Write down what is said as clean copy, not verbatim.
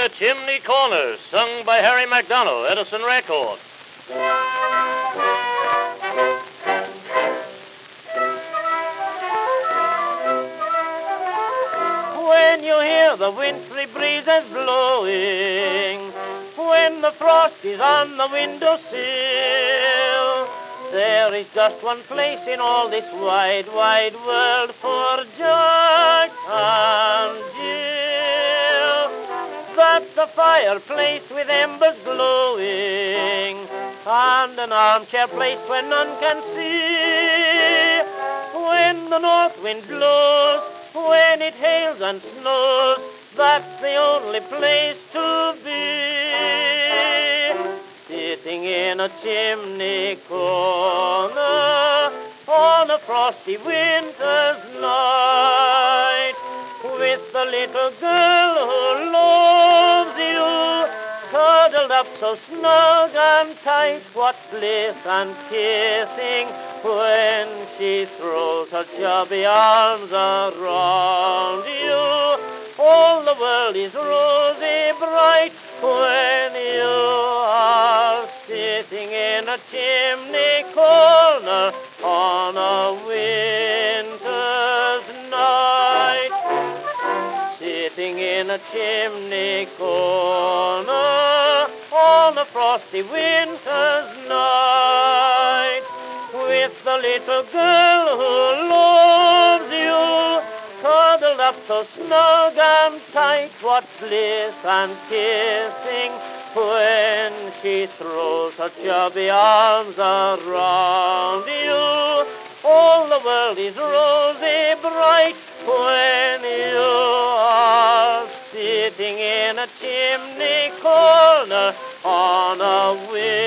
a Chimney Corner, sung by Harry McDonald, Edison Record. When you hear the wintry breezes blowing, when the frost is on the windowsill, there is just one place in all this wide, wide world for Jack and Jill. That's a fireplace with embers glowing, and an armchair placed where none can see. When the north wind blows, when it hails and snows, that's the only place to be. Sitting in a chimney corner on a frosty winter's night, with the little girl who loves you, cuddled up so snug and tight. What bliss and kissing when she throws her chubby arms around you. All the world is rosy bright when you are sitting in a chimney corner on a winter's night. Sitting in a chimney corner on a frosty winter's night, with the little girl who loves you, cuddled up so snug and tight. What bliss and kissing when she throws her chubby arms around you. All the world is rosy bright when you are sitting in a chimney corner on a winter's